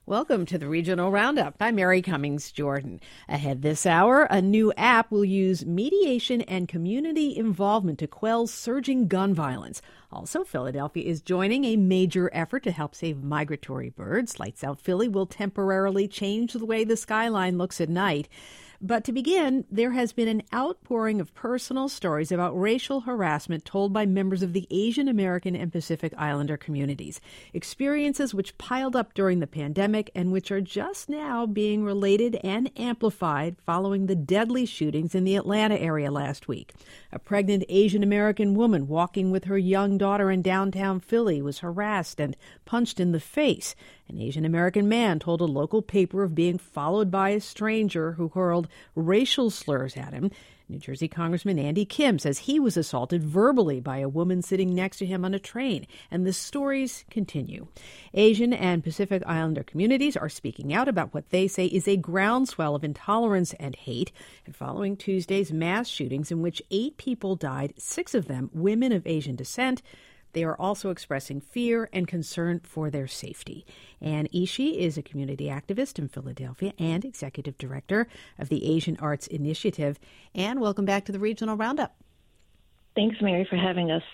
Welcome to the Regional Roundup. I'm Mary Cummings Jordan. Ahead this hour, a new app will use mediation and community involvement to quell surging gun violence. Also, Philadelphia is joining a major effort to help save migratory birds. Lights Out Philly will temporarily change the way the skyline looks at night. But to begin, there has been an outpouring of personal stories about racial harassment told by members of the Asian American and Pacific Islander communities. Experiences which piled up during the pandemic and which are just now being related and amplified following the deadly shootings in the Atlanta area last week. A pregnant Asian American woman walking with her young daughter in downtown Philly was harassed and punched in the face. An Asian American man told a local paper of being followed by a stranger who hurled racial slurs at him. New Jersey Congressman Andy Kim says he was assaulted verbally by a woman sitting next to him on a train, and the stories continue. Asian and Pacific Islander communities are speaking out about what they say is a groundswell of intolerance and hate, and following Tuesday's mass shootings in which 8 people died, 6 of them women of Asian descent. They are also expressing fear and concern for their safety. Ann Ishii is a community activist in Philadelphia and executive director of the Asian Arts Initiative. Ann, welcome back to the Regional Roundup. Thanks, Mary, for having us.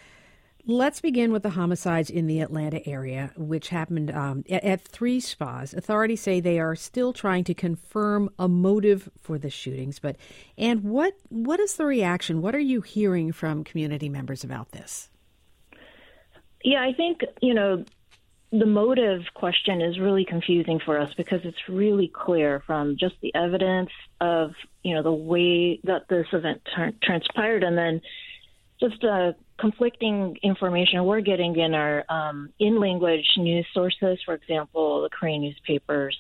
Let's begin with the homicides in the Atlanta area, which happened at 3 spas. Authorities say they are still trying to confirm a motive for the shootings. But Ann, what is the reaction? What are you hearing from community members about this? Yeah, I think, the motive question is really confusing for us because it's really clear from just the evidence of, the way that this event transpired and then just conflicting information we're getting in our in-language news sources, for example, the Korean newspapers.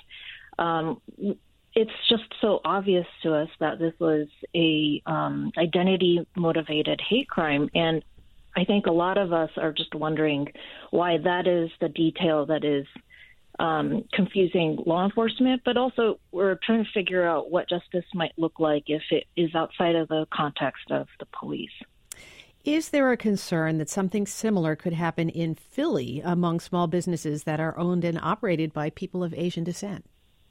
It's just so obvious to us that this was a identity-motivated hate crime, and I think a lot of us are just wondering why that is the detail that is confusing law enforcement, but also we're trying to figure out what justice might look like if it is outside of the context of the police. Is there a concern that something similar could happen in Philly among small businesses that are owned and operated by people of Asian descent?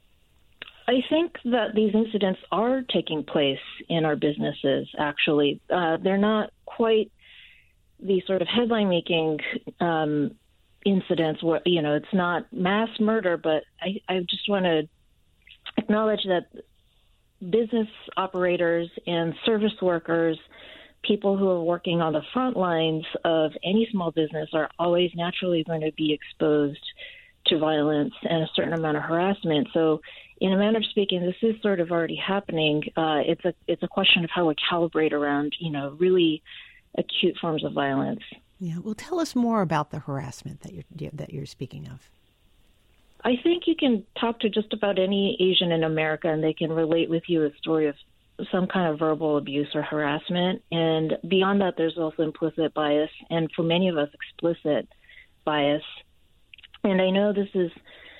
I think that these incidents are taking place in our businesses, actually. They're not quite the sort of headline-making incidents where, it's not mass murder, but I just want to acknowledge that business operators and service workers, people who are working on the front lines of any small business are always naturally going to be exposed to violence and a certain amount of harassment. So in a manner of speaking, this is sort of already happening. It's a question of how we calibrate around, really acute forms of violence. Yeah, well, tell us more about the harassment that you're speaking of. I think you can talk to just about any Asian in America, and they can relate with you a story of some kind of verbal abuse or harassment. And beyond that, there's also implicit bias, and for many of us, explicit bias. And I know this is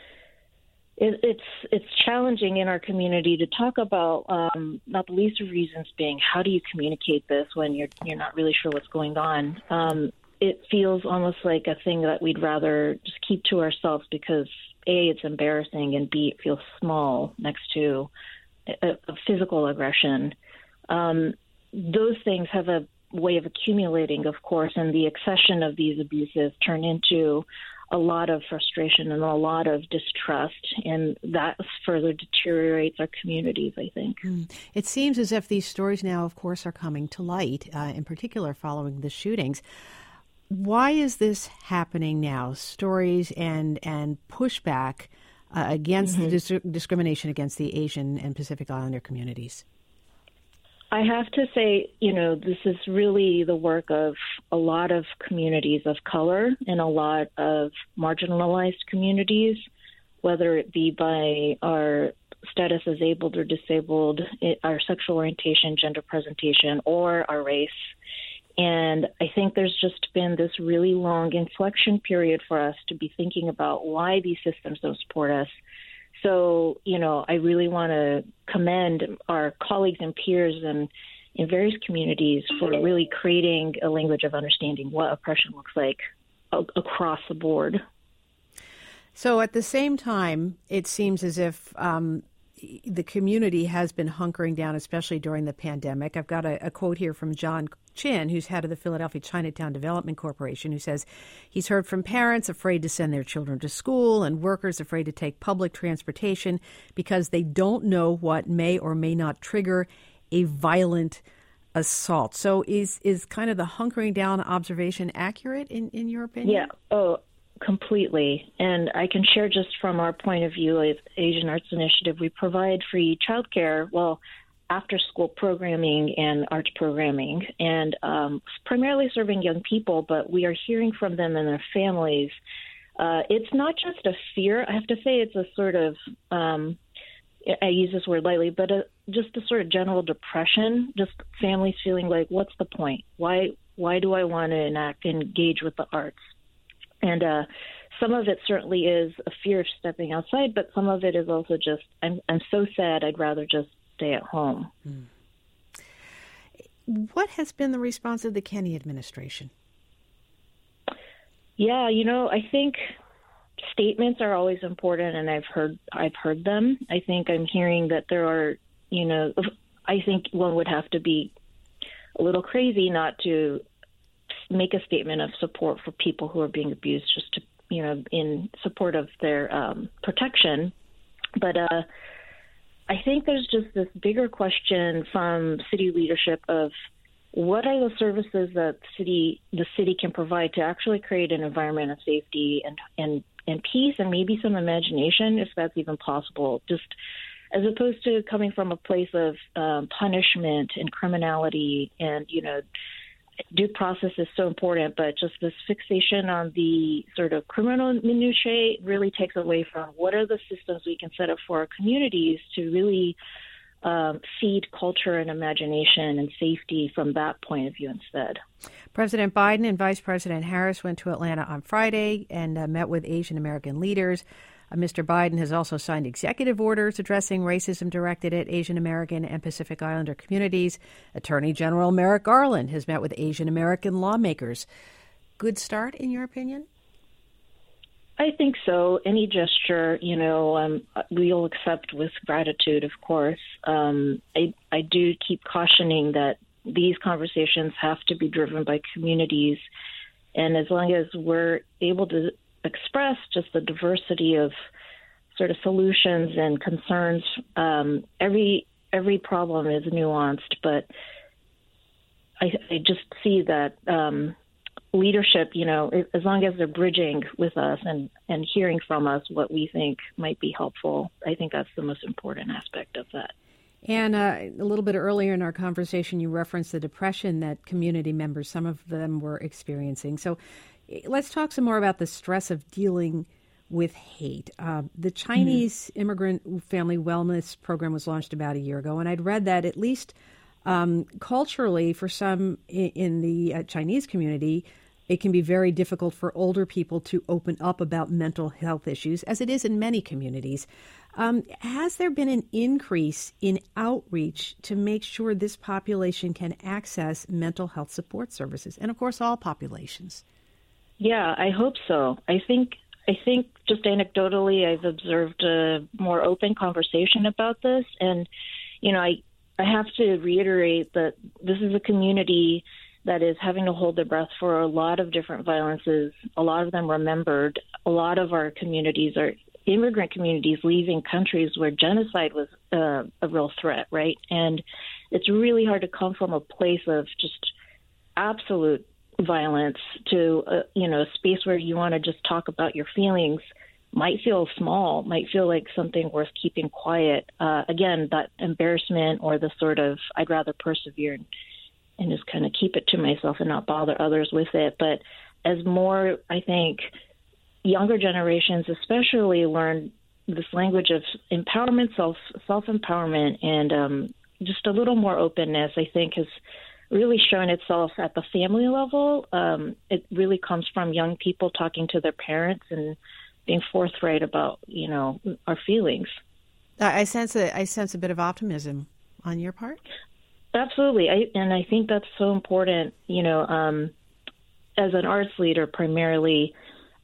it's challenging in our community to talk about, not the least of reasons being, how do you communicate this when you're not really sure what's going on? It feels almost like a thing that we'd rather just keep to ourselves because, A, it's embarrassing, and B, it feels small next to a physical aggression. Those things have a way of accumulating, of course, and the accession of these abuses turn into a lot of frustration and a lot of distrust, and that further deteriorates our communities, I think. It seems as if these stories now, of course, are coming to light, in particular following the shootings. Why is this happening now? Stories and pushback against the discrimination against the Asian and Pacific Islander communities? I have to say, this is really the work of a lot of communities of color and a lot of marginalized communities, whether it be by our status as abled or disabled, our sexual orientation, gender presentation, or our race. And I think there's just been this really long inflection period for us to be thinking about why these systems don't support us. So, I really want to commend our colleagues and peers and in various communities for really creating a language of understanding what oppression looks like across the board. So at the same time, it seems as if the community has been hunkering down, especially during the pandemic. I've got a quote here from John Chin, who's head of the Philadelphia Chinatown Development Corporation, who says he's heard from parents afraid to send their children to school and workers afraid to take public transportation because they don't know what may or may not trigger a violent assault. So is kind of the hunkering down observation accurate in your opinion? Yeah. Oh, completely. And I can share just from our point of view as Asian Arts Initiative, we provide free childcare, after school programming and arts programming, and primarily serving young people, but we are hearing from them and their families. It's not just a fear. I have to say it's a sort of, I use this word lightly, but just a sort of general depression, just families feeling like, what's the point? Why do I want to engage with the arts? And some of it certainly is a fear of stepping outside, but some of it is also just, I'm so sad, I'd rather just stay at home. What has been the response of the Kenney administration? Yeah, I think statements are always important, and I've heard them. I think I'm hearing that there are, I think one would have to be a little crazy not to make a statement of support for people who are being abused, just to, in support of their protection. But I think there's just this bigger question from city leadership of what are the services that the city can provide to actually create an environment of safety and peace, and maybe some imagination, if that's even possible, just as opposed to coming from a place of punishment and criminality. And, due process is so important, but just this fixation on the sort of criminal minutiae really takes away from what are the systems we can set up for our communities to really feed culture and imagination and safety from that point of view instead. President Biden and Vice President Harris went to Atlanta on Friday and met with Asian American leaders. Mr. Biden has also signed executive orders addressing racism directed at Asian American and Pacific Islander communities. Attorney General Merrick Garland has met with Asian American lawmakers. Good start, in your opinion? I think so. Any gesture, we'll accept with gratitude, of course. I do keep cautioning that these conversations have to be driven by communities. And as long as we're able to express just the diversity of sort of solutions and concerns, every problem is nuanced, but I just see that leadership, as long as they're bridging with us and hearing from us what we think might be helpful, I think that's the most important aspect of that. And a little bit earlier in our conversation, you referenced the depression that community members, some of them were experiencing. So let's talk some more about the stress of dealing with hate. The Chinese Immigrant Family Wellness Program was launched about a year ago, and I'd read that at least culturally, for some in the Chinese community, it can be very difficult for older people to open up about mental health issues, as it is in many communities. Has there been an increase in outreach to make sure this population can access mental health support services, and of course all populations? Yeah, I hope so. I think just anecdotally, I've observed a more open conversation about this. And, I have to reiterate that this is a community that is having to hold their breath for a lot of different violences, a lot of them remembered. A lot of our communities are immigrant communities leaving countries where genocide was a real threat, right? And it's really hard to come from a place of just absolute violence to a space where you want to just talk about your feelings. Might feel small, might feel like something worth keeping quiet. Again, that embarrassment or the sort of I'd rather persevere and just kind of keep it to myself and not bother others with it. But as more, I think, younger generations especially learn this language of empowerment, self-empowerment, and just a little more openness, I think, has really shown itself at the family level. It really comes from young people talking to their parents and being forthright about, our feelings. I sense a bit of optimism on your part. Absolutely. I think that's so important, as an arts leader primarily.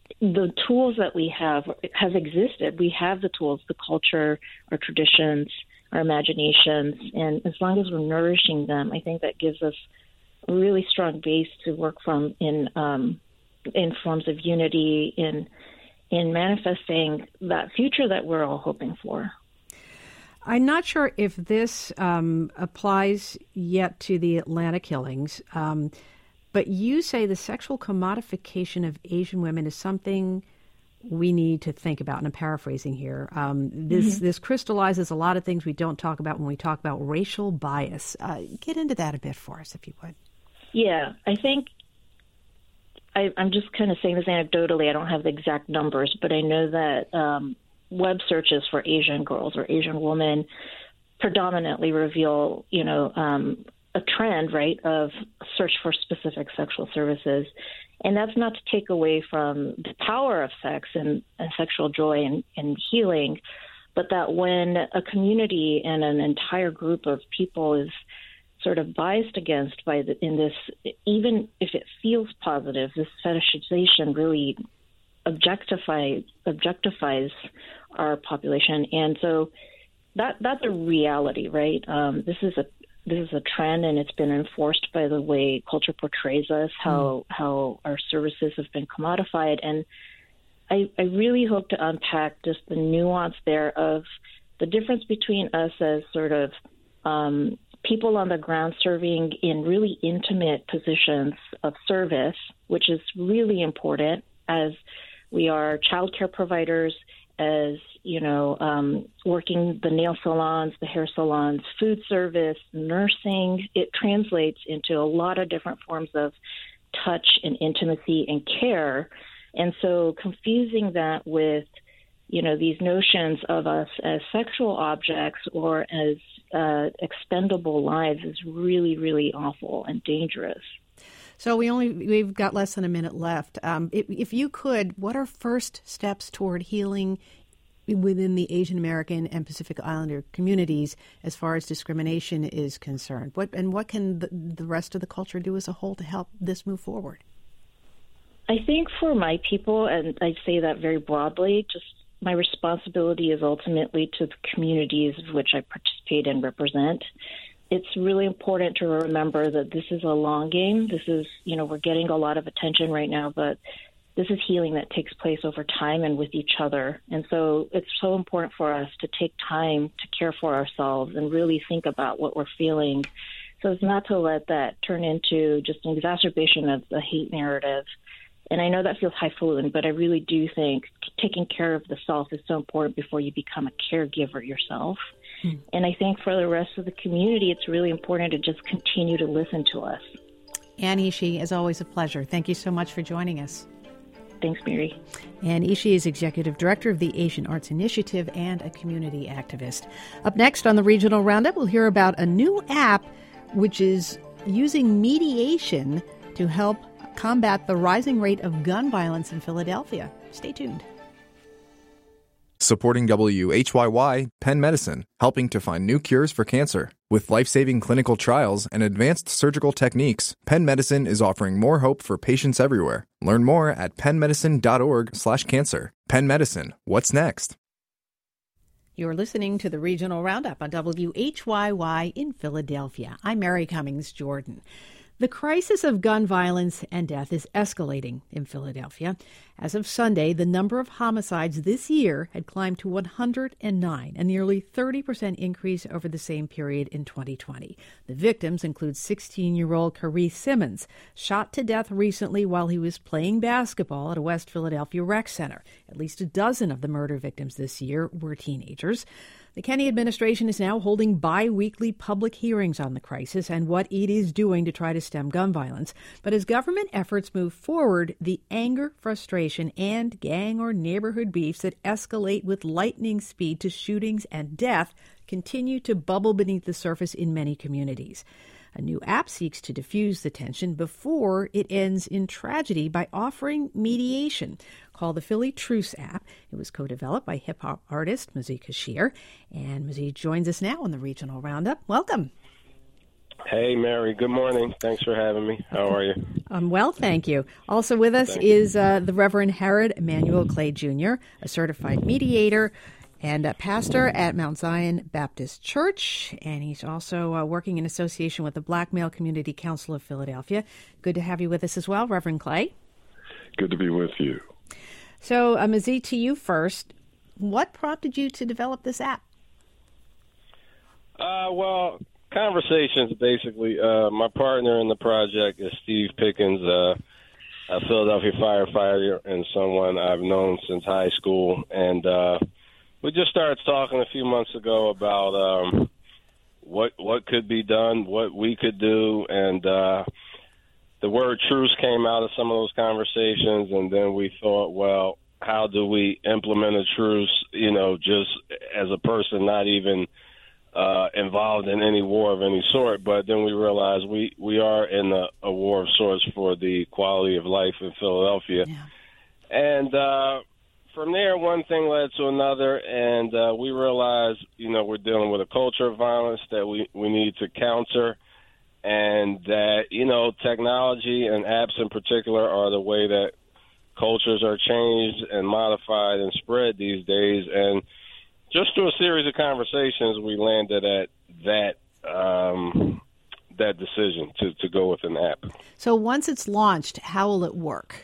the tools that we have existed. We have the tools, the culture, our traditions, our imaginations, and as long as we're nourishing them, I think that gives us a really strong base to work from in forms of unity, in manifesting that future that we're all hoping for. I'm not sure if this applies yet to the Atlanta killings, but you say the sexual commodification of Asian women is something we need to think about, and I'm paraphrasing here. This crystallizes a lot of things we don't talk about when we talk about racial bias. Get into that a bit for us, if you would. Yeah, I think I'm just kind of saying this anecdotally. I don't have the exact numbers, but I know that web searches for Asian girls or Asian women predominantly reveal, a trend, right, of search for specific sexual services. And that's not to take away from the power of sex and sexual joy and healing, but that when a community and an entire group of people is sort of biased against in this, even if it feels positive, this fetishization really objectifies our population. And so that's a reality, right? This is a trend, and it's been enforced by the way culture portrays us, how our services have been commodified. And I really hope to unpack just the nuance there of the difference between us as sort of people on the ground serving in really intimate positions of service, which is really important, as we are childcare providers, as working the nail salons, the hair salons, food service, nursing. It translates into a lot of different forms of touch and intimacy and care. And so confusing that with, these notions of us as sexual objects or as expendable lives is really, really awful and dangerous. So we've got less than a minute left. If you could, what are first steps toward healing within the Asian American and Pacific Islander communities as far as discrimination is concerned? What can the rest of the culture do as a whole to help this move forward? I think for my people, and I say that very broadly, just my responsibility is ultimately to the communities of which I participate and represent. It's really important to remember that this is a long game. This is, we're getting a lot of attention right now, but this is healing that takes place over time and with each other. And so it's so important for us to take time to care for ourselves and really think about what we're feeling, so as not to let that turn into just an exacerbation of the hate narrative. And I know that feels highfalutin, but I really do think taking care of the self is so important before you become a caregiver yourself. And I think for the rest of the community, it's really important to just continue to listen to us. Ann Ishii, as always, a pleasure. Thank you so much for joining us. Thanks, Mary. Ann Ishii is Executive Director of the Asian Arts Initiative and a community activist. Up next on the Regional Roundup, we'll hear about a new app which is using mediation to help combat the rising rate of gun violence in Philadelphia. Stay tuned. Supporting WHYY, Penn Medicine, helping to find new cures for cancer. With life-saving clinical trials and advanced surgical techniques, Penn Medicine is offering more hope for patients everywhere. Learn more at pennmedicine.org/cancer. Penn Medicine, what's next? You're listening to the Regional Roundup on WHYY in Philadelphia. I'm Mary Cummings Jordan. The crisis of gun violence and death is escalating in Philadelphia. As of Sunday, the number of homicides this year had climbed to 109, a nearly 30% increase over the same period in 2020. The victims include 16-year-old Kareth Simmons, shot to death recently while he was playing basketball at a West Philadelphia rec center. At least a dozen of the murder victims this year were teenagers. The Kenney administration is now holding bi-weekly public hearings on the crisis and what it is doing to try to stem gun violence. But as government efforts move forward, the anger, frustration, and gang or neighborhood beefs that escalate with lightning speed to shootings and death continue to bubble beneath the surface in many communities. A new app seeks to diffuse the tension before it ends in tragedy by offering mediation, called the Philly Truce app. It was co-developed by hip-hop artist Mazi Kashir. And Mazi joins us now on the Regional Roundup. Welcome. Hey, Mary. Good morning. Thanks for having me. How are you? I'm well, thank you. Also with us is the Reverend Herod Emanuel Clay Jr., a certified mediator and a pastor at Mount Zion Baptist Church, and he's also working in association with the Black Male Community Council of Philadelphia. Good to have you with us as well, Reverend Clay. Good to be with you. So, Mazie, to you first. What prompted you to develop this app? Well, conversations, basically. My partner in the project is Steve Pickens, a Philadelphia firefighter and someone I've known since high school. And we just started talking a few months ago about what could be done, what we could do. And the word truce came out of some of those conversations. And then we thought, well, how do we implement a truce, just as a person not even involved in any war of any sort? But then we realized we are in a war of sorts for the quality of life in Philadelphia. Yeah. And from there, one thing led to another, and we realized, we're dealing with a culture of violence that we need to counter, and that, technology and apps in particular are the way that cultures are changed and modified and spread these days. And just through a series of conversations, we landed at that decision to go with an app. So once it's launched, how will it work?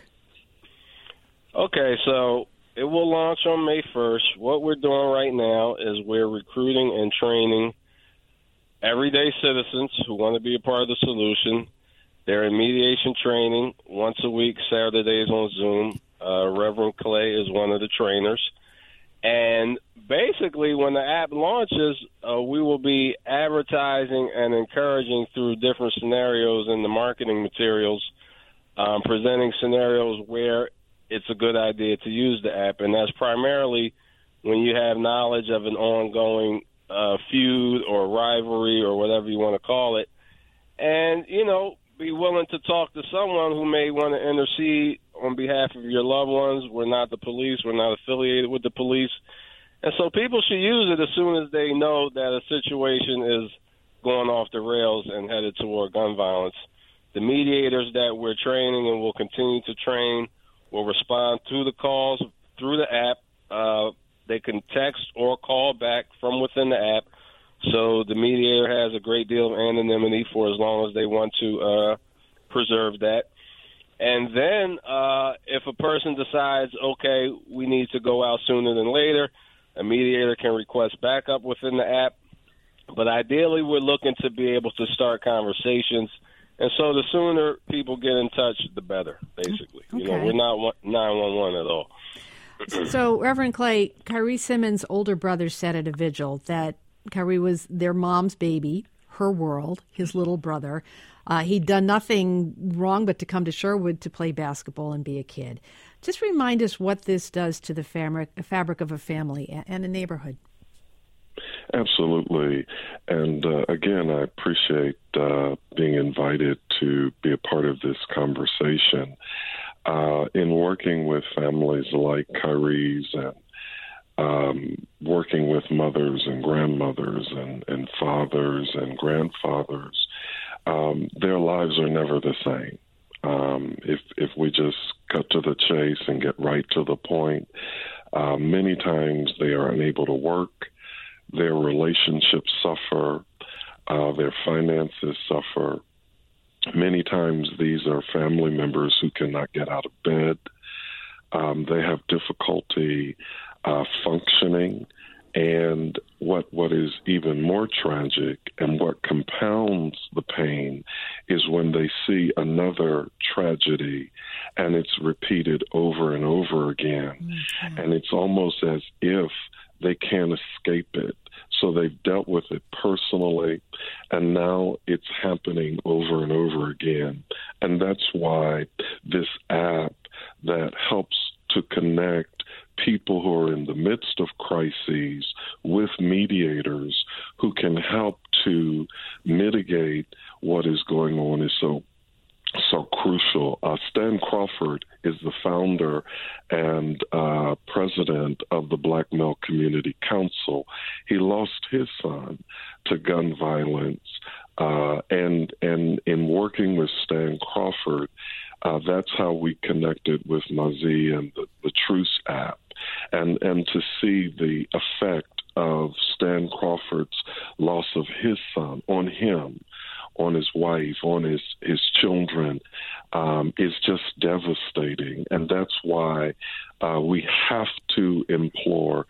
Okay, so it will launch on May 1st. What we're doing right now is we're recruiting and training everyday citizens who want to be a part of the solution. They're in mediation training once a week, Saturdays on Zoom. Reverend Clay is one of the trainers. And basically, when the app launches, we will be advertising and encouraging through different scenarios in the marketing materials, presenting scenarios where it's a good idea to use the app. And that's primarily when you have knowledge of an ongoing feud or rivalry or whatever you want to call it. And, be willing to talk to someone who may want to intercede on behalf of your loved ones. We're not the police. We're not affiliated with the police. And so people should use it as soon as they know that a situation is going off the rails and headed toward gun violence. The mediators that we're training and will continue to train will respond to the calls through the app. They can text or call back from within the app. So the mediator has a great deal of anonymity for as long as they want to preserve that. And then if a person decides, okay, we need to go out sooner than later, a mediator can request backup within the app. But ideally, we're looking to be able to start conversations. And so the sooner people get in touch, the better, basically. Okay. We're not 911 at all. So, Reverend Clay, Kyrie Simmons' older brother said at a vigil that Kyrie was their mom's baby, her world, his little brother. He'd done nothing wrong but to come to Sherwood to play basketball and be a kid. Just remind us what this does to the fabric of a family and a neighborhood. Absolutely. And again, I appreciate being invited to be a part of this conversation. In working with families like Kyrie's and working with mothers and grandmothers and fathers and grandfathers, their lives are never the same. If we just cut to the chase and get right to the point, many times they are unable to work, their relationships suffer, their finances suffer. Many times these are family members who cannot get out of bed. They have difficulty functioning. And what is even more tragic and what compounds the pain is when they see another tragedy and it's repeated over and over again. Mm-hmm. And it's almost as if they can't escape it. So they've dealt with it personally, and now it's happening over and over again. And that's why this app that helps to connect people who are in the midst of crises with mediators who can help to mitigate what is going on is so so crucial. Stan Crawford is the founder and president of the Black Male Community Council. He lost his son to gun violence, and in working with Stan Crawford, that's how we connected with Mazi and the Truce app, and to see the effect of Stan Crawford's loss of his son on him, on his wife, on his children, is just devastating. And that's why we have to implore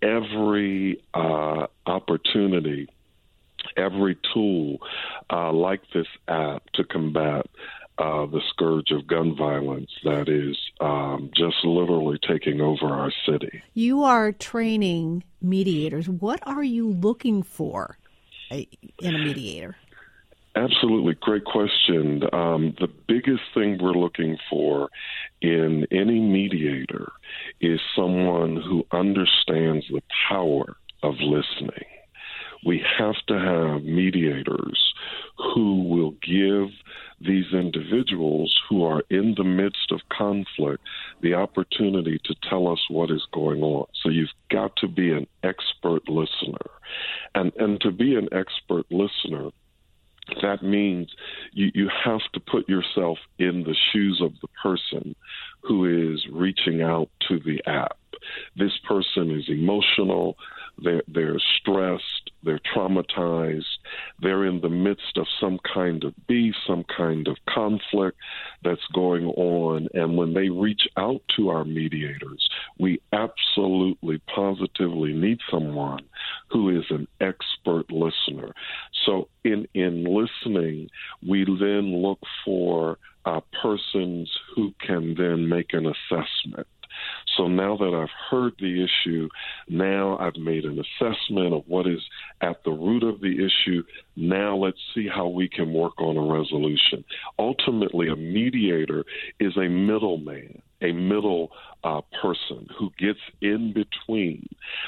every opportunity, every tool like this app to combat the scourge of gun violence that is just literally taking over our city. You are training mediators. What are you looking for in a mediator? Absolutely. Great question. The biggest thing we're looking for in any mediator is someone who understands the power of listening. We have to have mediators who will give these individuals who are in the midst of conflict the opportunity to tell us what is going on. So you've got to be an expert listener. And to be an expert listener, that means you have to put yourself in the shoes of the person who is reaching out to the app. This person is emotional, they're stressed, they're traumatized, they're in the midst of some kind of beef, some kind of conflict that's going on. And when they reach out to our mediators, we absolutely, positively need someone who is an expert listener. So in listening, we then look for persons who can then make an assessment. So now that I've heard the issue, now I've made an assessment of what is at the root of the issue. Now let's see how we can work on a resolution. Ultimately, a mediator is a middleman, a middle person who gets in between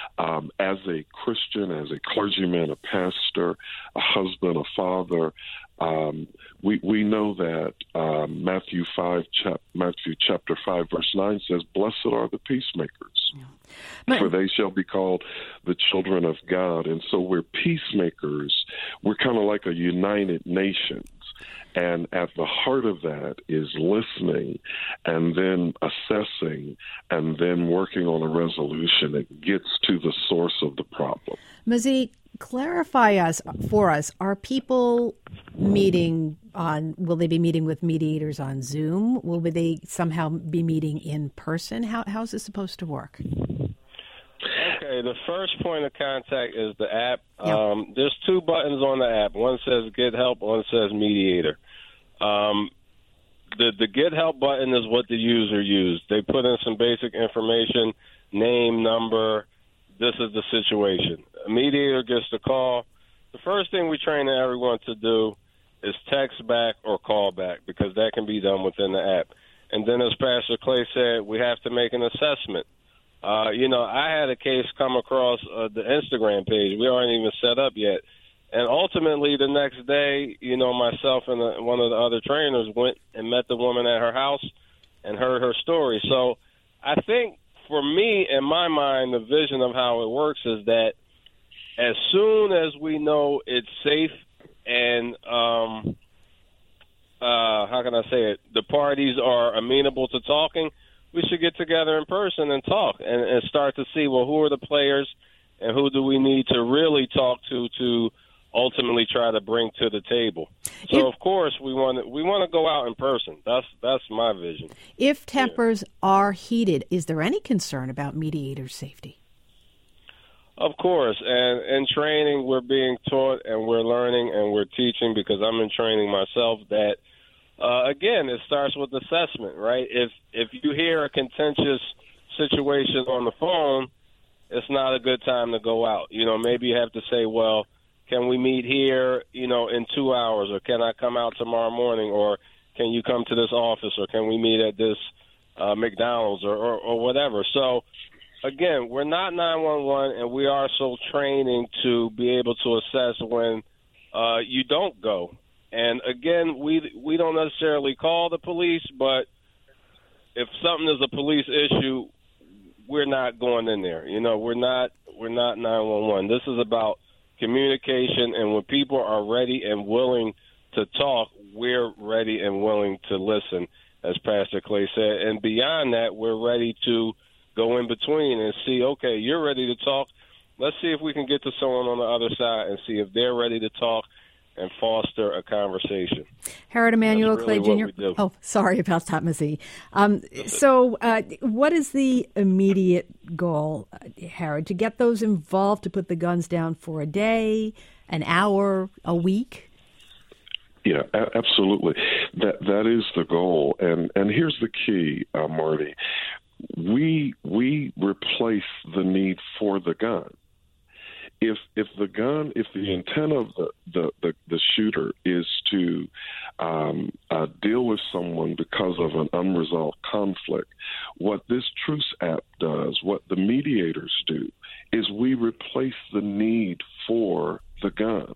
as a Christian, as a clergyman, a pastor, a husband, a father. We know that Matthew chapter 5, verse 9 says, "Blessed are the peacemakers, for they shall be called the children of God." And so we're peacemakers. We're kind of like a United Nations. And at the heart of that is listening and then assessing and then working on a resolution that gets to the source of the problem. Mazi, clarify for us, are people meeting will they be meeting with mediators on Zoom? Will they somehow be meeting in person? How's this supposed to work? Okay, the first point of contact is the app. Yep. There's two buttons on the app. One says Get Help, one says Mediator. The Get Help button is what the user used. They put in some basic information, name, number, this is the situation. A mediator gets the call. The first thing we train everyone to do is text back or call back, because that can be done within the app. And then, as Pastor Clay said, we have to make an assessment. I had a case come across the Instagram page. We aren't even set up yet. And ultimately, the next day, myself and one of the other trainers went and met the woman at her house and heard her story. So I think, for me, in my mind, the vision of how it works is that as soon as we know it's safe and, how can I say it, the parties are amenable to talking, we should get together in person and talk and start to see, well, who are the players and who do we need to really talk to ultimately try to bring to the table. So, of course, we want to go out in person. That's my vision. If tempers are heated, is there any concern about mediator safety? Of course. And in training, we're being taught and we're learning and we're teaching, because I'm in training myself, that, again, it starts with assessment, right? If you hear a contentious situation on the phone, it's not a good time to go out. Maybe you have to say, well, can we meet here, in 2 hours, or can I come out tomorrow morning, or can you come to this office, or can we meet at this McDonald's or whatever. So, again, we're not 911, and we are so training to be able to assess when you don't go And again, we don't necessarily call the police, but if something is a police issue, we're not going in there. We're not 911. This is about communication, and when people are ready and willing to talk, we're ready and willing to listen, as Pastor Clay said. And beyond that, we're ready to go in between and see, okay, you're ready to talk. Let's see if we can get to someone on the other side and see if they're ready to talk and foster a conversation. Harold Emanuel really Clay Jr. Oh, sorry about that, Mazie. So what is the immediate goal, Harold? To get those involved to put the guns down for a day, an hour, a week? Yeah, absolutely. That is the goal. And here's the key, Marty. We replace the need for the gun. If the intent of the shooter is to deal with someone because of an unresolved conflict, what this Truce app does, what the mediators do, is we replace the need for the gun.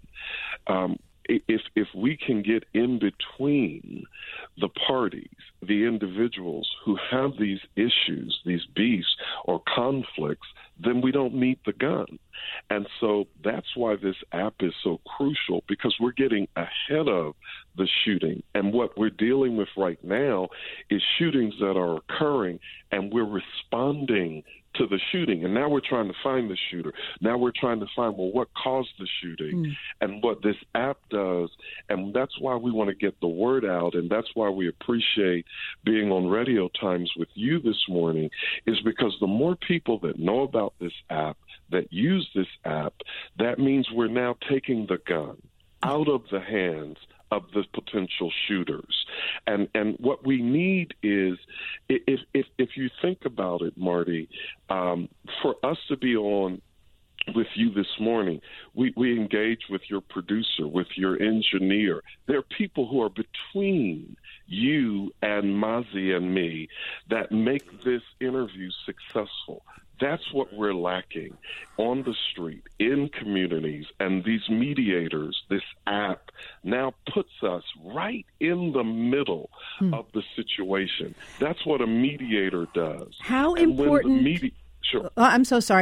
If we can get in between the parties, the individuals who have these issues, these beefs or conflicts, then we don't need the gun. And so that's why this app is so crucial, because we're getting ahead of the shooting. And what we're dealing with right now is shootings that are occurring, and we're responding to the shooting. And now we're trying to find the shooter. Now we're trying to find, well, what caused the shooting and what this app does. And that's why we want to get the word out. And that's why we appreciate being on Radio Times with you this morning, is because the more people that know about this app, that use this app, that means we're now taking the gun out of the hands of the potential shooters. And what we need is, if you think about it, Marty, for us to be on with you this morning, we engage with your producer, with your engineer. There are people who are between you and Mazi and me that make this interview successful. That's what we're lacking on the street, in communities, and these mediators, this app now puts us right in the middle of the situation. That's what a mediator does. How important? Sure. I'm so sorry.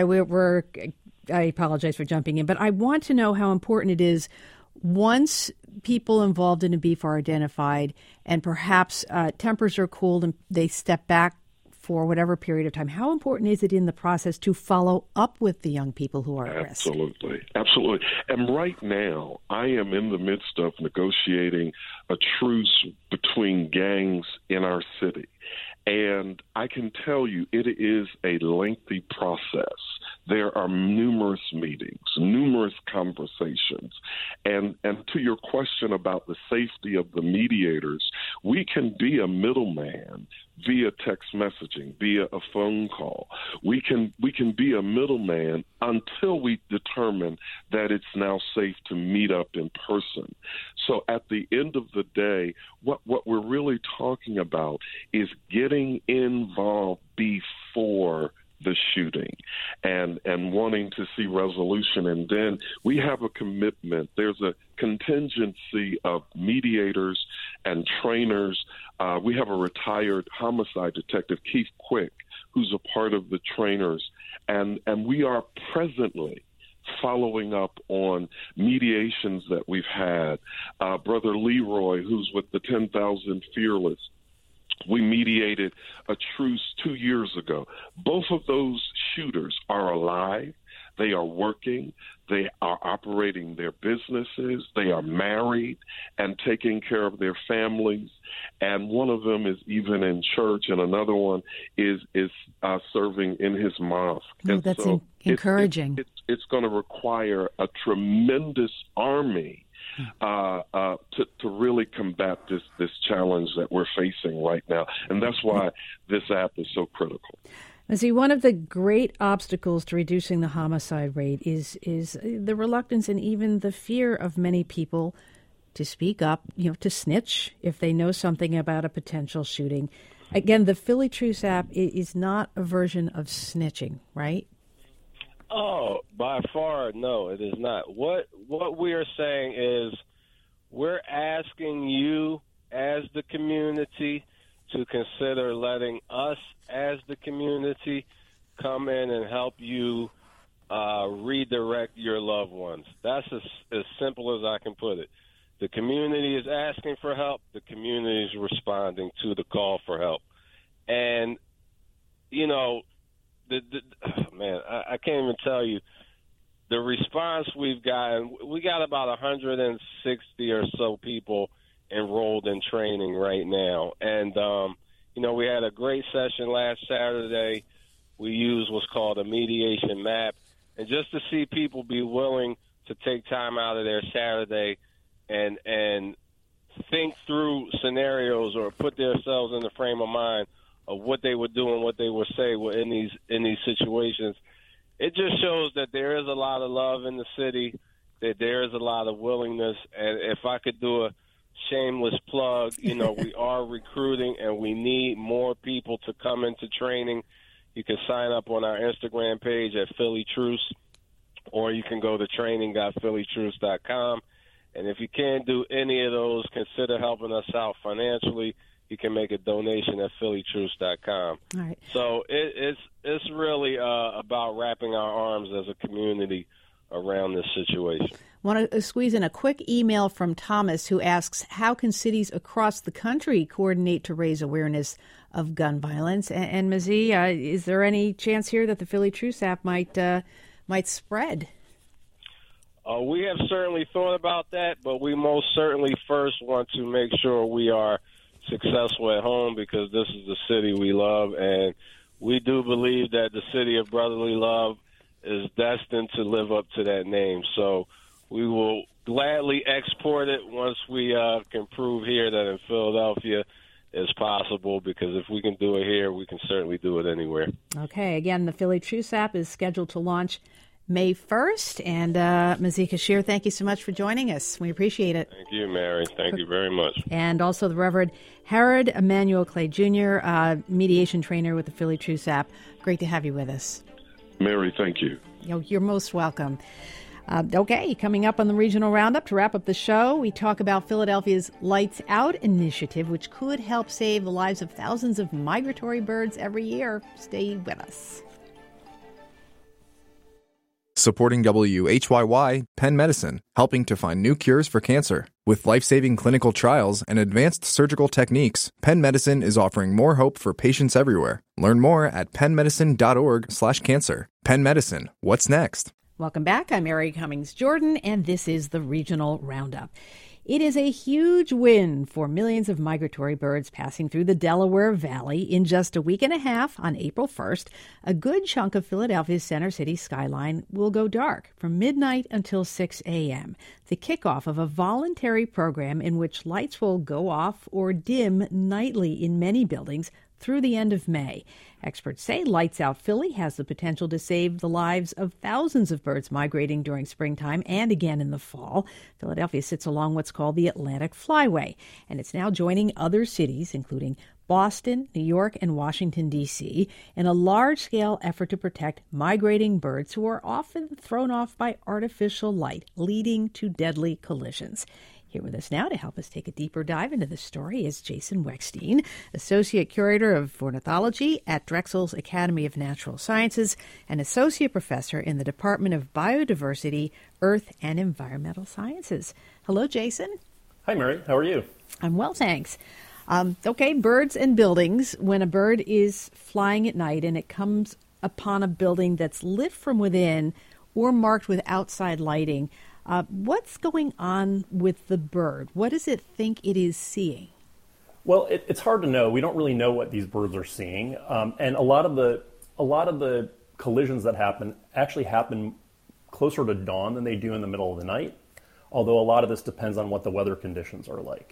I apologize for jumping in, but I want to know how important it is once people involved in a beef are identified and perhaps tempers are cooled and they step back for whatever period of time. How important is it in the process to follow up with the young people who are at risk? Absolutely. And right now, I am in the midst of negotiating a truce between gangs in our city. And I can tell you it is a lengthy process. There are numerous meetings, numerous conversations. And to your question about the safety of the mediators, we can be a middleman via text messaging, via a phone call. We can be a middleman until we determine that it's now safe to meet up in person. So at the end of the day, what we're really talking about is getting involved before the shooting and wanting to see resolution. And then we have a commitment. There's a contingency of mediators and trainers. We have a retired homicide detective, Keith Quick, who's a part of the trainers. And we are presently following up on mediations that we've had. Brother Leroy, who's with the 10,000 Fearless, we mediated a truce 2 years ago. Both of those shooters are alive. They are working. They are operating their businesses. They are married and taking care of their families. And one of them is even in church, and another one is serving in his mosque. Oh, that's encouraging. It's going to require a tremendous army to really combat this challenge that we're facing right now. And that's why this app is so critical. See, one of the great obstacles to reducing the homicide rate is the reluctance and even the fear of many people to speak up, to snitch if they know something about a potential shooting. Again, the Philly Truce app is not a version of snitching, right? Oh, by far, no, it is not. What we are saying is we're asking you as the community to consider letting us as the community come in and help you redirect your loved ones. That's as simple as I can put it. The community is asking for help. The community is responding to the call for help. And, you know, I can't even tell you the response we've gotten. We got about 160 or so people enrolled in training right now. And, you know, we had a great session last Saturday. We used what's called a mediation map. And just to see people be willing to take time out of their Saturday and think through scenarios or put themselves in the frame of mind of what they would do and what they would say in these situations, it just shows that there is a lot of love in the city, that there is a lot of willingness. And if I could do a shameless plug, you know, we are recruiting and we need more people to come into training. You can sign up on our Instagram page at Philly Truce, or you can go to training.phillytruce.com. And if you can't do any of those, consider helping us out financially. You can make a donation at phillytruce.com. All right. So it's really about wrapping our arms as a community around this situation. I want to squeeze in a quick email from Thomas, who asks, how can cities across the country coordinate to raise awareness of gun violence? And Mazee, is there any chance here that the Philly Truce app might spread? We have certainly thought about that, but we most certainly first want to make sure we are successful at home, because this is the city we love, and we do believe that the city of brotherly love is destined to live up to that name. So we will gladly export it once we can prove here that in Philadelphia is possible, because if we can do it here, we can certainly do it anywhere. Okay, again, the Philly Truce app is scheduled to launch May 1st. And Mazee Kashir, thank you so much for joining us. We appreciate it. Thank you, Mary. Thank you very much. And also the Reverend Herod Emmanuel Clay Jr., mediation trainer with the Philly Truce app. Great to have you with us. Mary, thank you. You're most welcome. Okay, coming up on the Regional Roundup, to wrap up the show, we talk about Philadelphia's Lights Out initiative, which could help save the lives of thousands of migratory birds every year. Stay with us. Supporting WHYY, Penn Medicine, helping to find new cures for cancer. With life-saving clinical trials and advanced surgical techniques, Penn Medicine is offering more hope for patients everywhere. Learn more at pennmedicine.org/cancer. Penn Medicine, what's next? Welcome back. I'm Mary Cummings Jordan, and this is the Regional Roundup. It is a huge win for millions of migratory birds passing through the Delaware Valley. In just a week and a half, on April 1st, a good chunk of Philadelphia's Center City skyline will go dark from midnight until 6 a.m., the kickoff of a voluntary program in which lights will go off or dim nightly in many buildings through the end of May. Experts say Lights Out Philly has the potential to save the lives of thousands of birds migrating during springtime and again in the fall. Philadelphia sits along what's called the Atlantic Flyway, and it's now joining other cities, including Boston, New York, and Washington, D.C., in a large-scale effort to protect migrating birds who are often thrown off by artificial light, leading to deadly collisions. Here with us now to help us take a deeper dive into the story is Jason Weckstein, Associate Curator of Ornithology at Drexel's Academy of Natural Sciences and Associate Professor in the Department of Biodiversity, Earth, and Environmental Sciences. Hello, Jason. Hi, Mary. How are you? I'm well, thanks. Okay, birds and buildings. When a bird is flying at night and it comes upon a building that's lit from within or marked with outside lighting, what's going on with the bird? What does it think it is seeing? Well, it's hard to know. We don't really know what these birds are seeing, and a lot of the collisions that happen actually happen closer to dawn than they do in the middle of the night. Although a lot of this depends on what the weather conditions are like.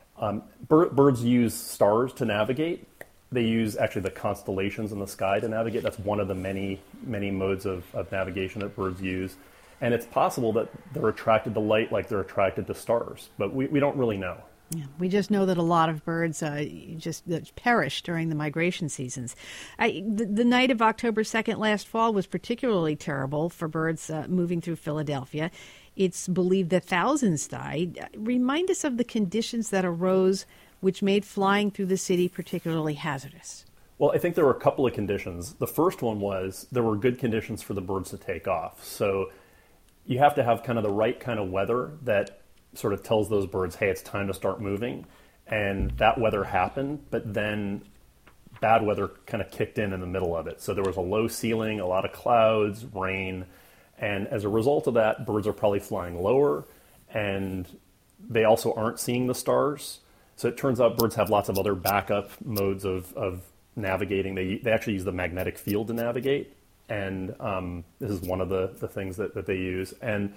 Birds use stars to navigate. They use actually the constellations in the sky to navigate. That's one of the many modes of navigation that birds use. And it's possible that they're attracted to light like they're attracted to stars, but we don't really know. Yeah, we just know that a lot of birds just perish during the migration seasons. The night of October 2nd last fall was particularly terrible for birds moving through Philadelphia. it's believed that thousands died. Remind us of the conditions that arose which made flying through the city particularly hazardous. Well, I think there were a couple of conditions. The first one was there were good conditions for the birds to take off. So you have to have kind of the right kind of weather that sort of tells those birds, hey, it's time to start moving. And that weather happened, but then bad weather kind of kicked in the middle of it. So there was a low ceiling, a lot of clouds, rain. And as a result of that, birds are probably flying lower, and they also aren't seeing the stars. So it turns out birds have lots of other backup modes of navigating. They actually use the magnetic field to navigate, and this is one of the things that they use. And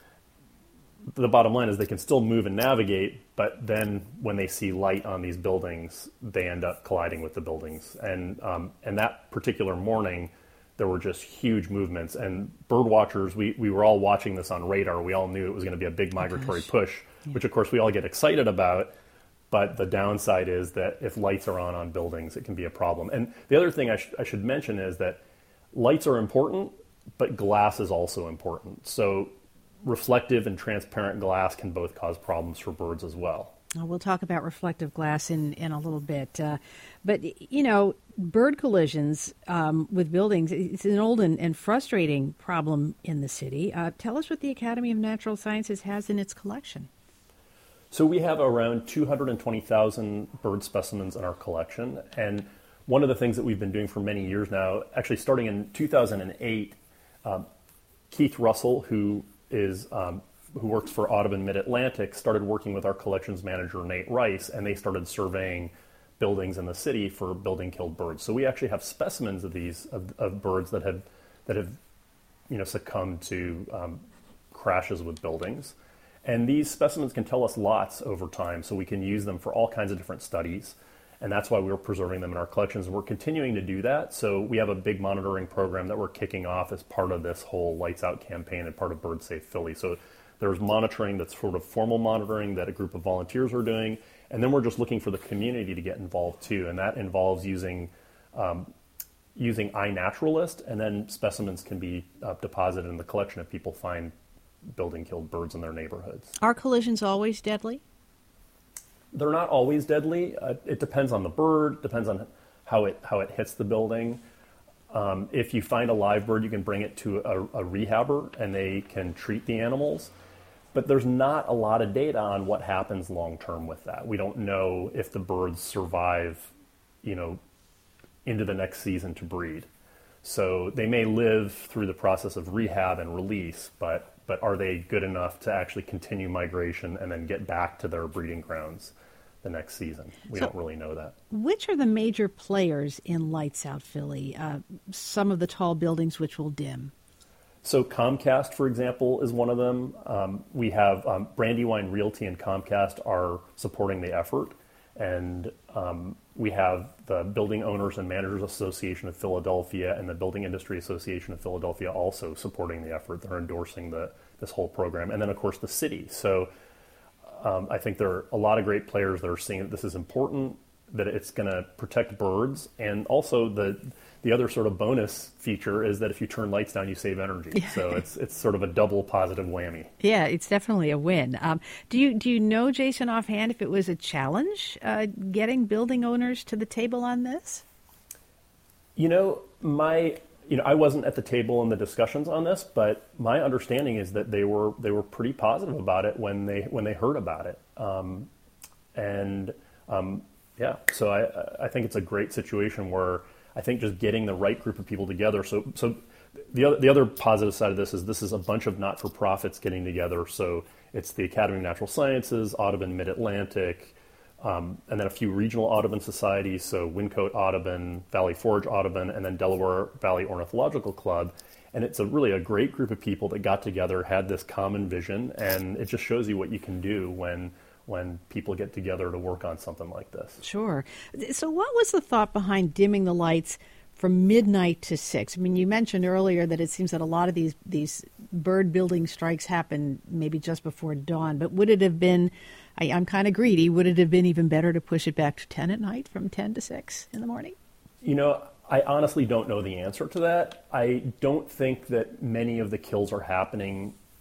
the bottom line is they can still move and navigate, but then when they see light on these buildings, they end up colliding with the buildings. And that particular morning, there were just huge movements. And bird watchers, we were all watching this on radar. We all knew it was going to be a big migratory push, which of course we all get excited about. But the downside is that if lights are on buildings, it can be a problem. And the other thing I should mention is that lights are important, but glass is also important. So reflective and transparent glass can both cause problems for birds as well. We'll talk about reflective glass in a little bit. But, you know, bird collisions with buildings, it's an old and frustrating problem in the city. Tell us what the Academy of Natural Sciences has in its collection. So we have around 220,000 bird specimens in our collection. And one of the things that we've been doing for many years now, actually starting in 2008, Keith Russell, who works for Audubon Mid-Atlantic, started working with our collections manager, Nate Rice, and they started surveying buildings in the city for building-killed birds. So we actually have specimens of these of birds that have succumbed to crashes with buildings. And these specimens can tell us lots over time, so we can use them for all kinds of different studies. And that's why we're preserving them in our collections. And we're continuing to do that. So we have a big monitoring program that we're kicking off as part of this whole Lights Out campaign and part of Bird Safe Philly. So there's monitoring that's sort of formal monitoring that a group of volunteers are doing. And then we're just looking for the community to get involved too. And that involves using iNaturalist, and then specimens can be deposited in the collection if people find building-killed birds in their neighborhoods. Are collisions always deadly? They're not always deadly. It depends on the bird, depends on how it hits the building. If you find a live bird, you can bring it to a rehabber and they can treat the animals. But there's not a lot of data on what happens long-term with that. We don't know if the birds survive, into the next season to breed. So they may live through the process of rehab and release, but are they good enough to actually continue migration and then get back to their breeding grounds the next season? We don't really know that. Which are the major players in Lights Out Philly? Some of the tall buildings which will dim. So Comcast, for example, is one of them. We have Brandywine Realty and Comcast are supporting the effort. And we have the Building Owners and Managers Association of Philadelphia and the Building Industry Association of Philadelphia also supporting the effort. They're endorsing this whole program. And then, of course, the city. So I think there are a lot of great players that are seeing that this is important, that it's going to protect birds. And also the other sort of bonus feature is that if you turn lights down, you save energy. So it's sort of a double positive whammy. Yeah, it's definitely a win. Do you know, Jason, offhand, if it was a challenge getting building owners to the table on this? I wasn't at the table in the discussions on this, but my understanding is that they were pretty positive about it when they heard about it. So I think it's a great situation where I think just getting the right group of people together. So the other positive side of this is a bunch of not-for-profits getting together. So it's the Academy of Natural Sciences, Audubon Mid-Atlantic, and then a few regional Audubon societies. So Wyncote Audubon, Valley Forge Audubon, and then Delaware Valley Ornithological Club. And it's really a great group of people that got together, had this common vision, and it just shows you what you can do when people get together to work on something like this. Sure. So what was the thought behind dimming the lights from midnight to 6? I mean, you mentioned earlier that it seems that a lot of these bird building strikes happen maybe just before dawn, but would it have been, I'm kind of greedy, would it have been even better to push it back to 10 at night from 10 to 6 in the morning? I honestly don't know the answer to that. I don't think that many of the kills are happening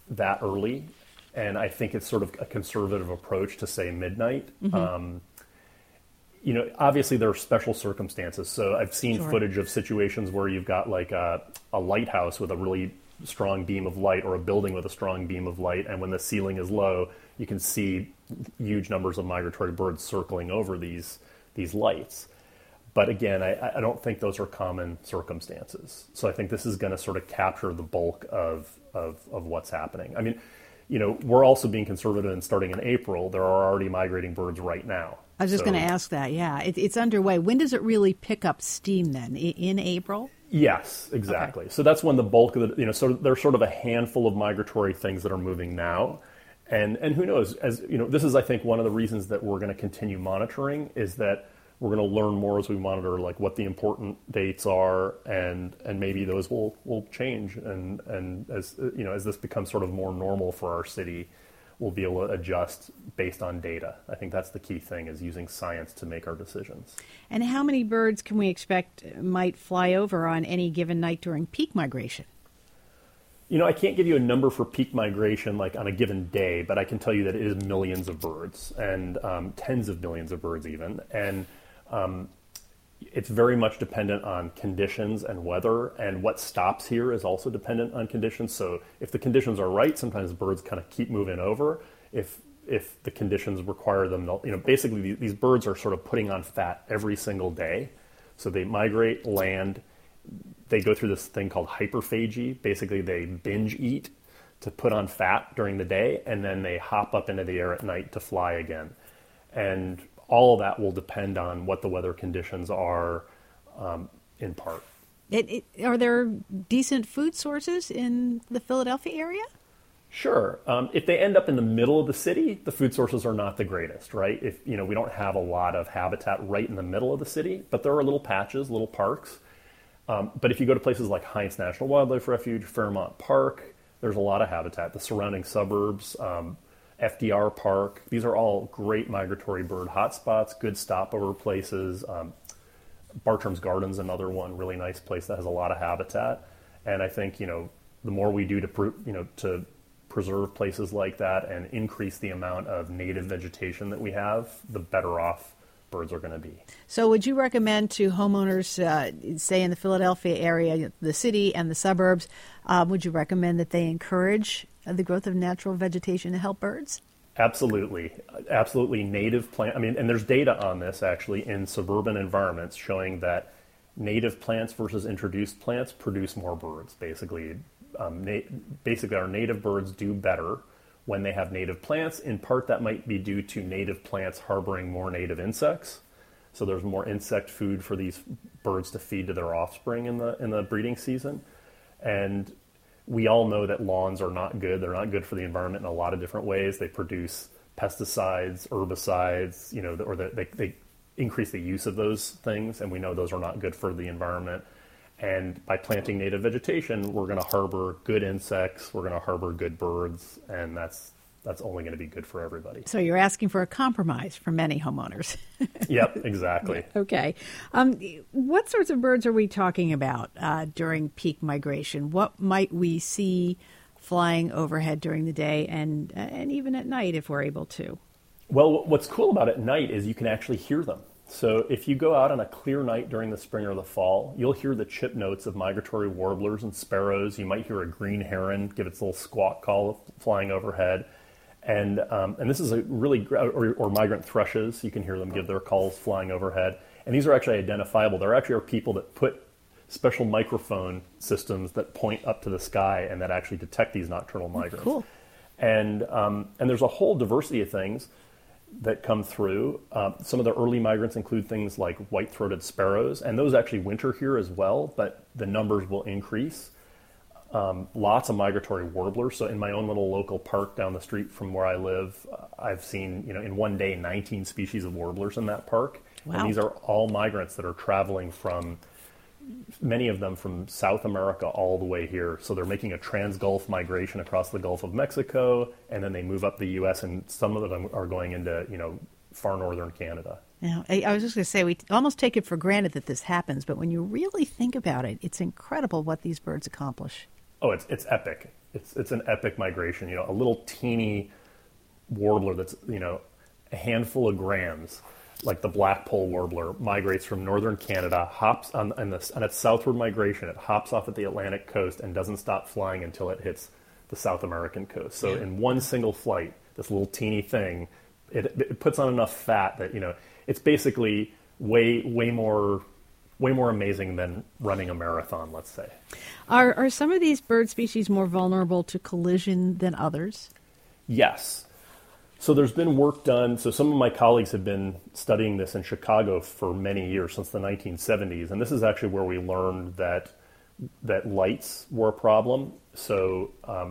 that early, and I think it's sort of a conservative approach to say midnight. Mm-hmm. Obviously there are special circumstances. So I've seen footage of situations where you've got like a lighthouse with a really strong beam of light, or a building with a strong beam of light, and when the ceiling is low, you can see huge numbers of migratory birds circling over these lights. But again, I don't think those are common circumstances. So I think this is going to sort of capture the bulk of what's happening. I mean, we're also being conservative, and starting in April, there are already migrating birds right now. I was just going to ask that. Yeah, it's underway. When does it really pick up steam then? In April? Yes, exactly. Okay. So that's when the bulk of so there's sort of a handful of migratory things that are moving now. And who knows, this is, I think, one of the reasons that we're going to continue monitoring, is that we're going to learn more as we monitor, like, what the important dates are, and maybe those will change. And as this becomes sort of more normal for our city, we'll be able to adjust based on data. I think that's the key thing, is using science to make our decisions. And how many birds can we expect might fly over on any given night during peak migration? I can't give you a number for peak migration, like on a given day, but I can tell you that it is millions of birds, and tens of millions of birds even. And it's very much dependent on conditions and weather, and what stops here is also dependent on conditions. So if the conditions are right, sometimes birds kind of keep moving over. If the conditions require them to, basically these birds are sort of putting on fat every single day. So they migrate, land, they go through this thing called hyperphagy. Basically, they binge eat to put on fat during the day, and then they hop up into the air at night to fly again. And all of that will depend on what the weather conditions are, in part. Are there decent food sources in the Philadelphia area? Sure. If they end up in the middle of the city, the food sources are not the greatest, right? If we don't have a lot of habitat right in the middle of the city, but there are little patches, little parks. But if you go to places like Heinz National Wildlife Refuge, Fairmont Park, there's a lot of habitat. The surrounding suburbs, FDR Park, these are all great migratory bird hotspots, good stopover places. Bartram's Garden's another one, really nice place that has a lot of habitat. And I think, the more we do to preserve places like that and increase the amount of native vegetation that we have, the better off birds are going to be. So would you recommend to homeowners, say in the Philadelphia area, the city and the suburbs, would you recommend that they encourage the growth of natural vegetation to help birds? Absolutely. Absolutely. Native plant. And there's data on this actually in suburban environments showing that native plants versus introduced plants produce more birds. Basically, our native birds do better when they have native plants. In part, that might be due to native plants harboring more native insects. So there's more insect food for these birds to feed to their offspring in the breeding season. And we all know that lawns are not good. They're not good for the environment in a lot of different ways. They produce pesticides, herbicides, or they increase the use of those things, and we know those are not good for the environment. And by planting native vegetation, we're going to harbor good insects, we're going to harbor good birds, and that's only going to be good for everybody. So you're asking for a compromise for many homeowners. Yep, exactly. Okay. What sorts of birds are we talking about during peak migration? What might we see flying overhead during the day and even at night if we're able to? Well, what's cool about at night is you can actually hear them. So if you go out on a clear night during the spring or the fall, you'll hear the chip notes of migratory warblers and sparrows. You might hear a green heron give its little squawk call flying overhead. And this is a really, or migrant thrushes, you can hear them give their calls flying overhead. And these are actually identifiable. There actually are people that put special microphone systems that point up to the sky and that actually detect these nocturnal migrants. Cool. And there's a whole diversity of things that come through. Some of the early migrants include things like white-throated sparrows, and those actually winter here as well, but the numbers will increase. Lots of migratory warblers. So in my own little local park down the street from where I live, I've seen, in one day, 19 species of warblers in that park. Wow. And these are all migrants that are traveling from, many of them from South America all the way here. So they're making a trans-Gulf migration across the Gulf of Mexico, and then they move up the U.S., and some of them are going into, far northern Canada. Now, I was just going to say, we almost take it for granted that this happens, but when you really think about it, it's incredible what these birds accomplish. Oh, it's epic. It's an epic migration. A little teeny warbler that's, a handful of grams, like the blackpoll warbler, migrates from northern Canada, hops on its southward migration. It hops off at the Atlantic coast and doesn't stop flying until it hits the South American coast. So in one single flight, this little teeny thing, it puts on enough fat that, it's basically way more amazing than running a marathon, let's say. Are some of these bird species more vulnerable to collision than others? Yes. So there's been work done. So some of my colleagues have been studying this in Chicago for many years, since the 1970s. And this is actually where we learned that lights were a problem. So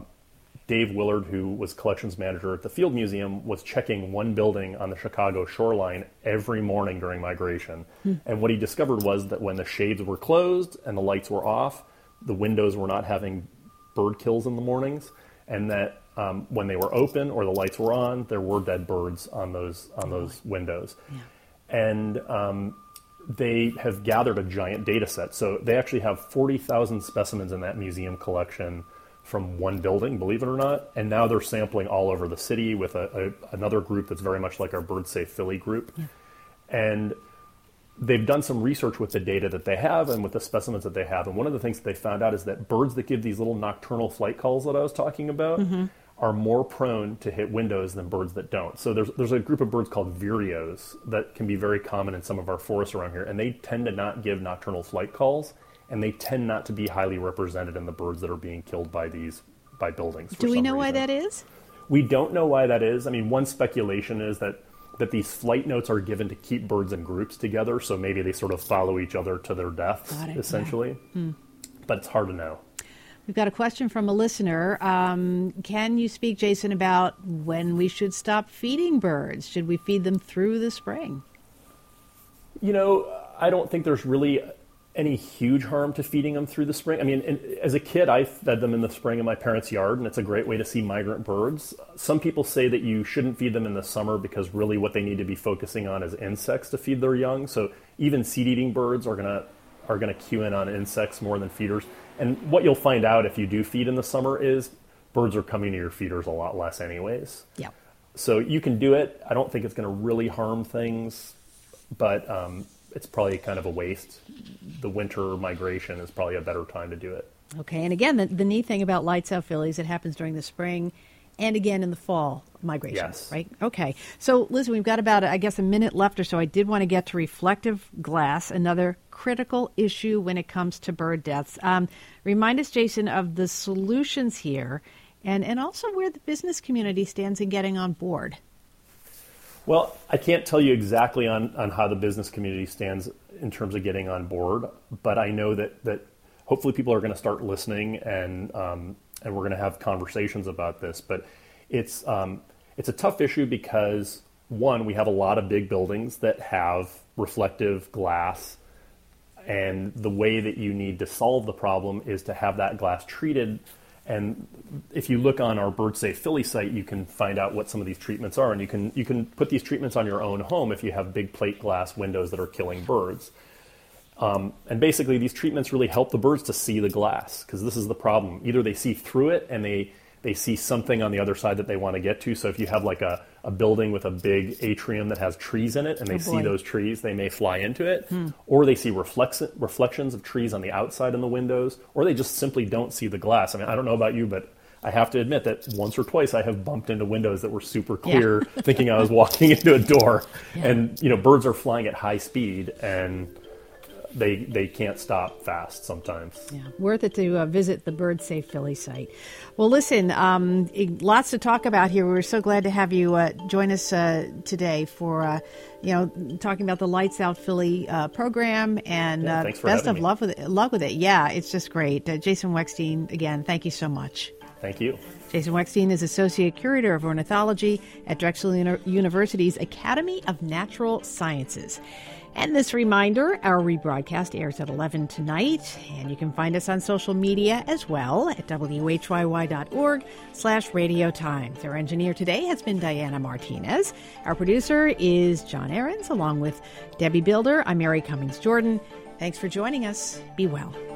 Dave Willard, who was collections manager at the Field Museum, was checking one building on the Chicago shoreline every morning during migration. And what he discovered was that when the shades were closed and the lights were off, the windows were not having bird kills in the mornings, and that when they were open or the lights were on, there were dead birds on those windows. Yeah. And they have gathered a giant data set. So they actually have 40,000 specimens in that museum collection from one building, believe it or not. And now they're sampling all over the city with another group that's very much like our Bird Safe Philly group. Yeah. And they've done some research with the data that they have and with the specimens that they have. And one of the things that they found out is that birds that give these little nocturnal flight calls that I was talking about are more prone to hit windows than birds that don't. So there's a group of birds called vireos that can be very common in some of our forests around here. And they tend to not give nocturnal flight calls, and they tend not to be highly represented in the birds that are being killed by buildings. Do we know why that is? We don't know why that is. I mean, one speculation is that these flight notes are given to keep birds in groups together, so maybe they sort of follow each other to their deaths, essentially. Yeah. But it's hard to know. We've got a question from a listener. Can you speak, Jason, about when we should stop feeding birds? Should we feed them through the spring? I don't think there's really any huge harm to feeding them through the spring. I mean, as a kid, I fed them in the spring in my parents' yard, and it's a great way to see migrant birds. Some people say that you shouldn't feed them in the summer because really what they need to be focusing on is insects to feed their young. So even seed-eating birds are gonna cue in on insects more than feeders. And what you'll find out if you do feed in the summer is birds are coming to your feeders a lot less anyways. Yeah. So you can do it. I don't think it's going to really harm things, but it's probably kind of a waste. The winter migration is probably a better time to do it. Okay, and again, the neat thing about Lights Out Phillies, it happens during the spring and again in the fall migration, yes. Right? Okay, so listen, we've got about, I guess, a minute left or so. I did want to get to reflective glass, another critical issue when it comes to bird deaths. Remind us, Jason, of the solutions here and also where the business community stands in getting on board. Well, I can't tell you exactly on how the business community stands in terms of getting on board, but I know that hopefully people are going to start listening and we're going to have conversations about this. But it's a tough issue because, one, we have a lot of big buildings that have reflective glass, and the way that you need to solve the problem is to have that glass treated. And if you look on our Bird Safe Philly site, you can find out what some of these treatments are, and you can put these treatments on your own home if you have big plate glass windows that are killing birds. And basically, these treatments really help the birds to see the glass, because this is the problem. Either they see through it and they see something on the other side that they want to get to. So if you have like a building with a big atrium that has trees in it and they see those trees, they may fly into it. Or they see reflections of trees on the outside in the windows, or they just simply don't see the glass. I mean, I don't know about you, but I have to admit that once or twice I have bumped into windows that were super clear, thinking I was walking into a door. Yeah. And, birds are flying at high speed, and they can't stop fast sometimes. Yeah, worth it to visit the Bird Safe Philly site. Well, listen, lots to talk about here. We're so glad to have you join us today for talking about the Lights Out Philly program, and best of luck with it. Yeah, it's just great. Jason Weckstein, again, thank you so much. Thank you. Jason Weckstein is Associate Curator of Ornithology at Drexel University's Academy of Natural Sciences. And this reminder, our rebroadcast airs at 11 tonight, and you can find us on social media as well at whyy.org/Radio Times. Our engineer today has been Diana Martinez. Our producer is John Ahrens, along with Debbie Builder. I'm Mary Cummings Jordan. Thanks for joining us. Be well.